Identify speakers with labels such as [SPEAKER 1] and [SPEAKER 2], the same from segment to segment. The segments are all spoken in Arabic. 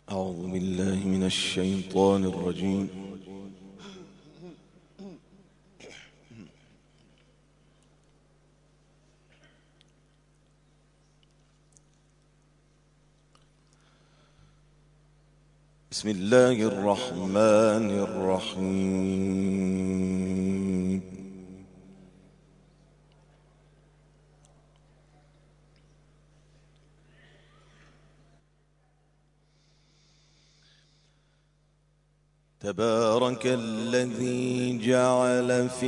[SPEAKER 1] أعوذ بالله من الشيطان الرجيم. بسم الله الرحمن الرحيم. تبارك الذي جعل في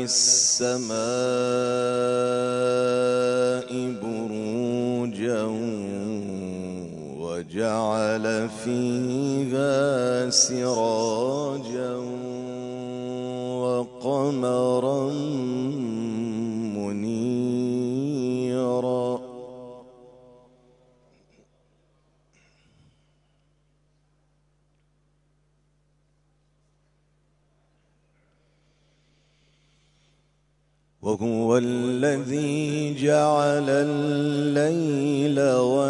[SPEAKER 1] السماء بروجا وجعل فيها سراجا وقمرا منيرا وهو الذي جعل الليل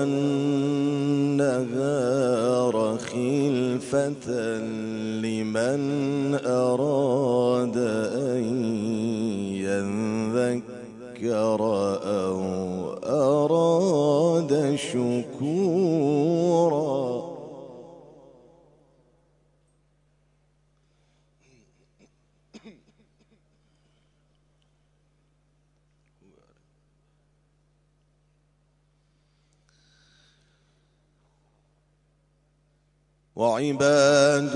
[SPEAKER 1] والنهار خلفة لمن أراد أن يذكر أو أراد شكورا. وعباد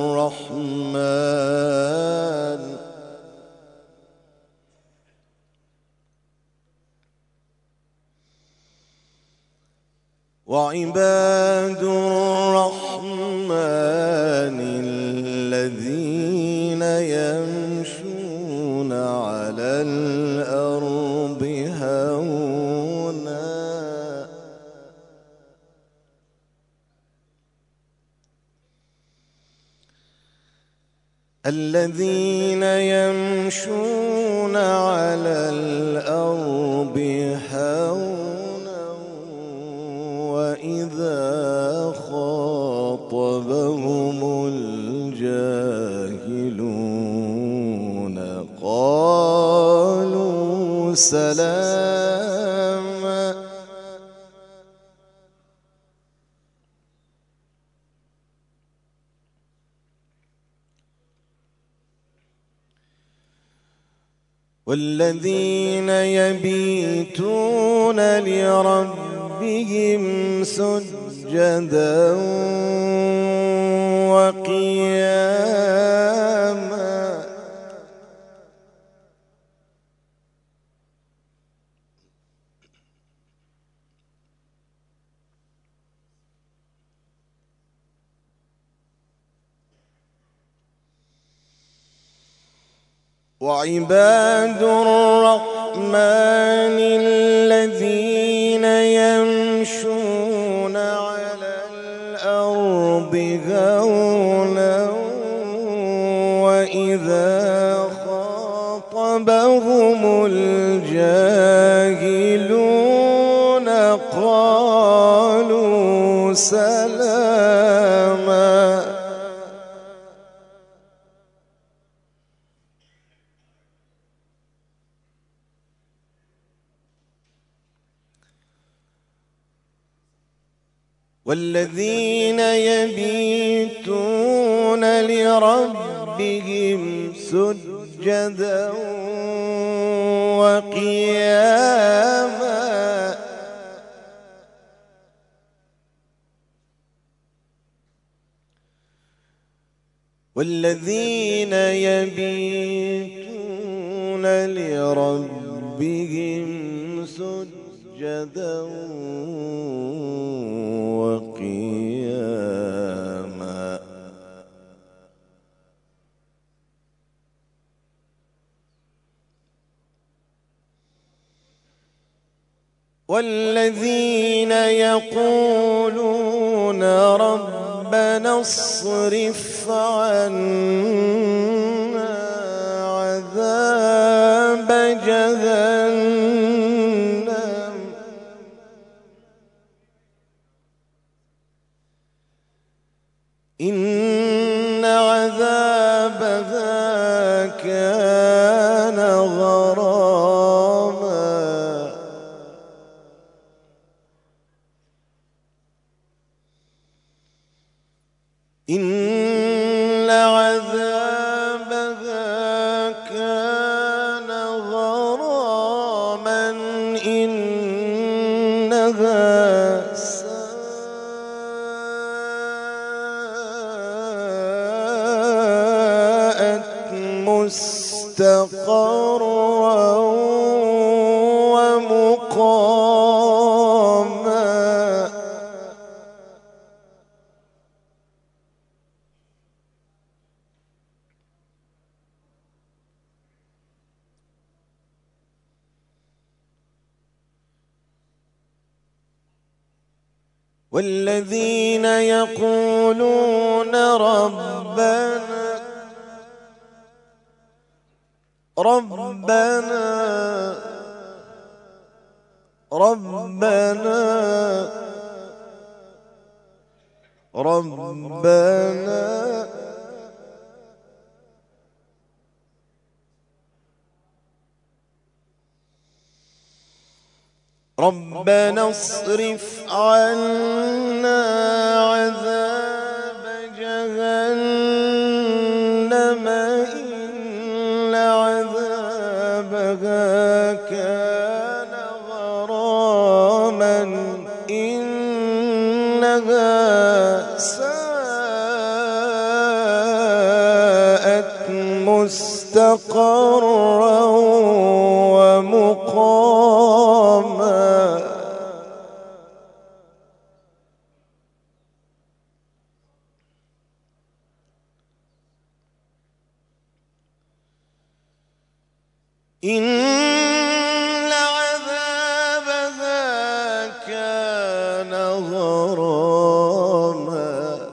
[SPEAKER 1] الرحمن الذين يمشون على الأرض هونا الذين يمشون على الأرض هونا وإذا خاطبهم الجاهلون قالوا سلاما. والذين يبيتون لربهم سجدا وقياما وعباد الرحمن الذين يمشون على الأرض هونا وإذا خاطبهم الجاهلون قالوا سلاما. والذين يبيتون لربهم سجدا وقياما والذين يبيتون لربهم سجدا وقياما والذين يقولون ربنا اصرف عنا عذاب جهنم إن عذابها كان غراما إن عذابها كان غراما إنها ساءت مستقرا ومقاما والذين يقولون ربنا اصرف عنا عذاب جهنم إن عذابها كان غراما إنها ساءت مستقرا ومقاما إن عذابها كان غراما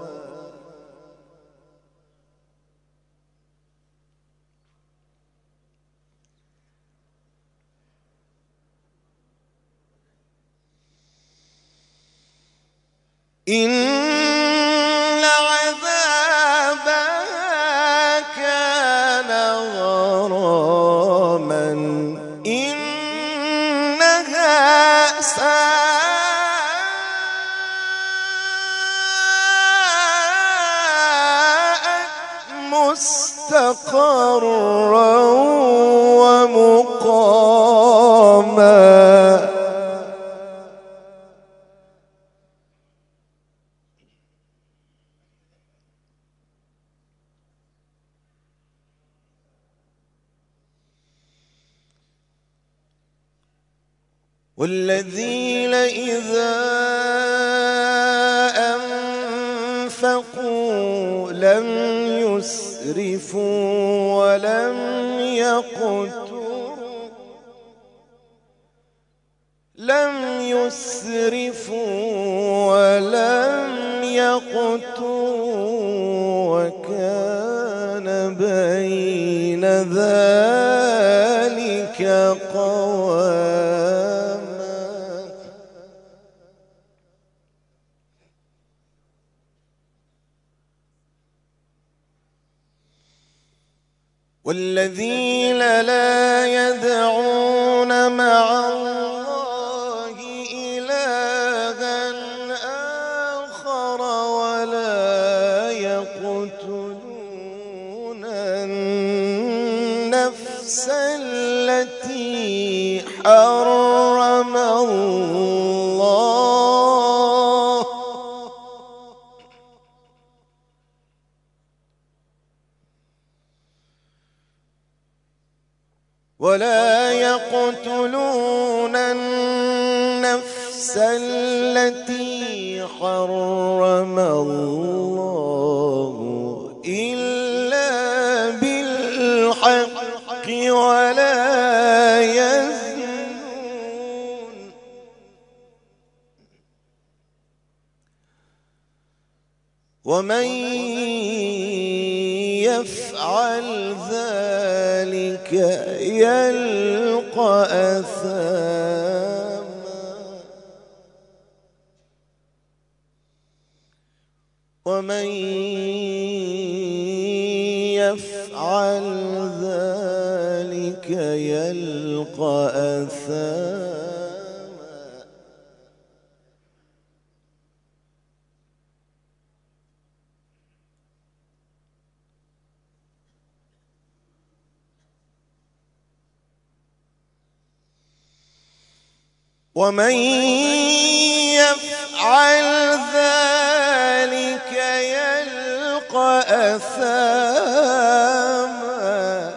[SPEAKER 1] إن عذابها كان غراما إنها ساءت مستقرا ومقاما والذين إذا أنفقوا لم يسرفوا ولم يقتروا وكان بين ذلك قواما والذين لا يدعون مع الله إلها آخر ولا يقتلون النفس التي حرم الله ولا يقتلون النفس التي حرم الله إلا بالحق ولا يزنون ومن يفعل ذلك يلقى أثاما ومن يفعل ذلك يلقى أثاما ومن يفعل ذلك يلقى أثاما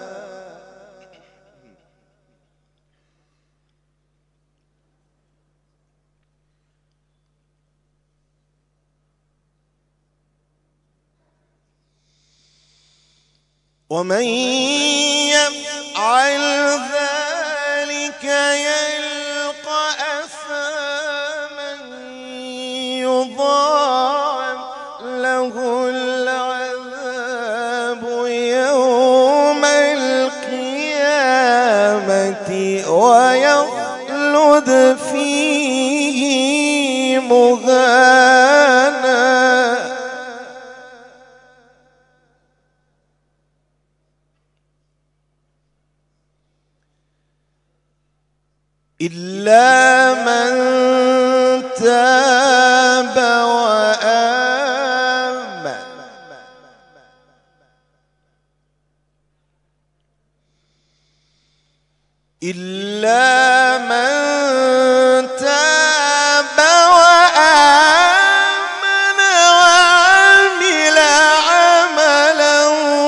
[SPEAKER 1] ومن يفعل ذلك يلقى أثاما يضاعف له العذاب يوم القيامة ويخلد فيه مهانا إلا من تاب وآمن إلا من تاب وآمن وعمل عملا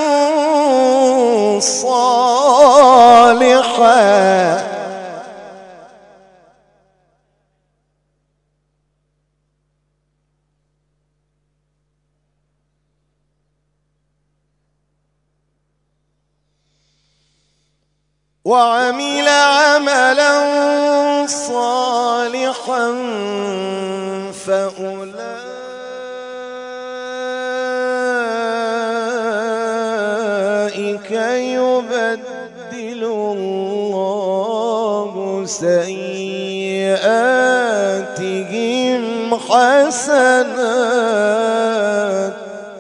[SPEAKER 1] صالحا وعمل عملا صالحا فأولئك يبدل الله سيئاتهم حسنات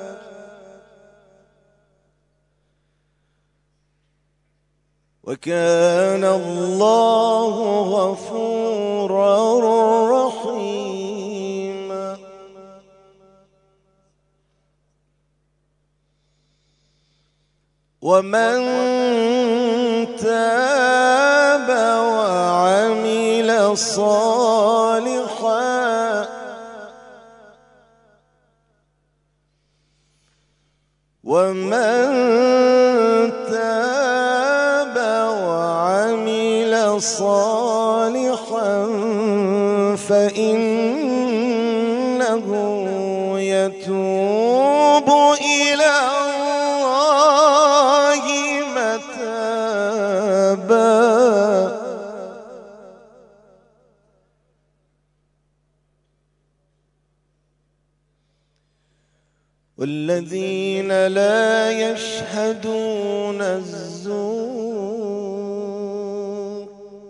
[SPEAKER 1] وكان الله غفورا رحيما ومن تاب وعمل صالحا صالحا فإنه يتوب إلى الله متابا والذين لا يشهدون الزور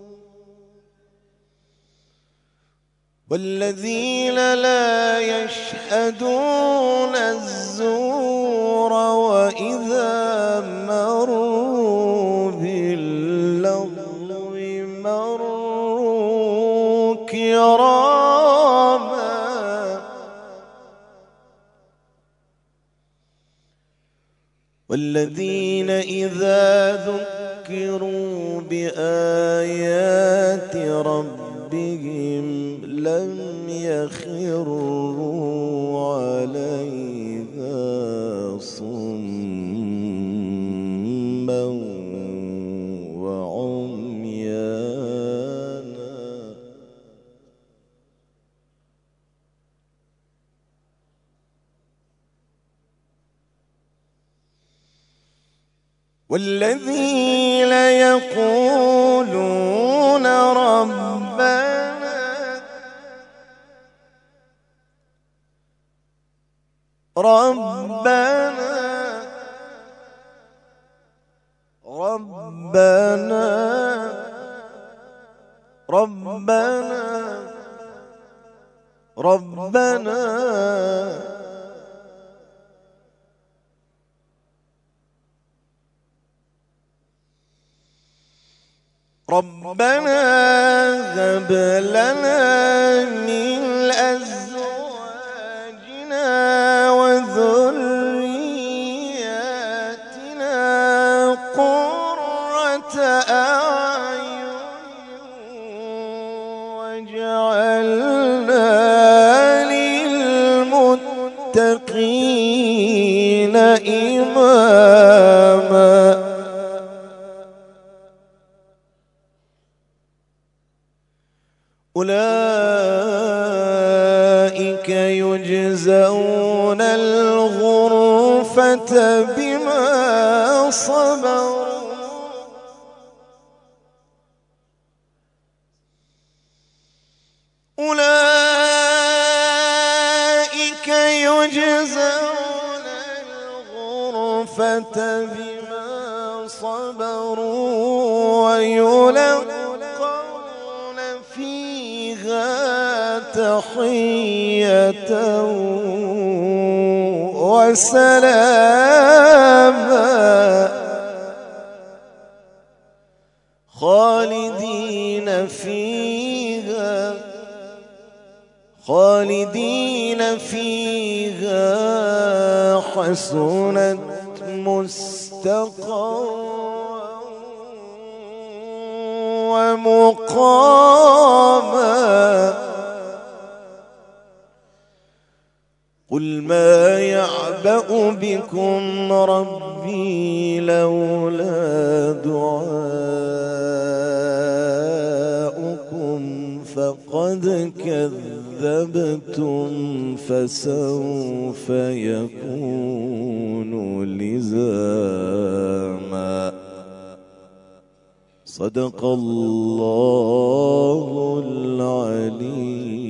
[SPEAKER 1] والذين لا يشهدون الزور وإذا مروا باللغو مروا كراما والذين إذا ذكروا بآيات ربهم لم يخروا عليها صما وعميانا والذين يقولون ربنا ربنا هب لنا من أزواجنا وذرياتنا قرة أعين واجعلنا للمتقين إماما. أولئك يجزون الغرفة بما صبروا أولئك يجزون الغرفة بما صبروا ويلقون فيها تحية وسلاما خالدين فيها حسنت مستقرا ومقاما. قل ما يعبأ بكم ربي لولا دعاؤكم فقد كذبتم فسوف يكون لزاما. صدق الله العليم.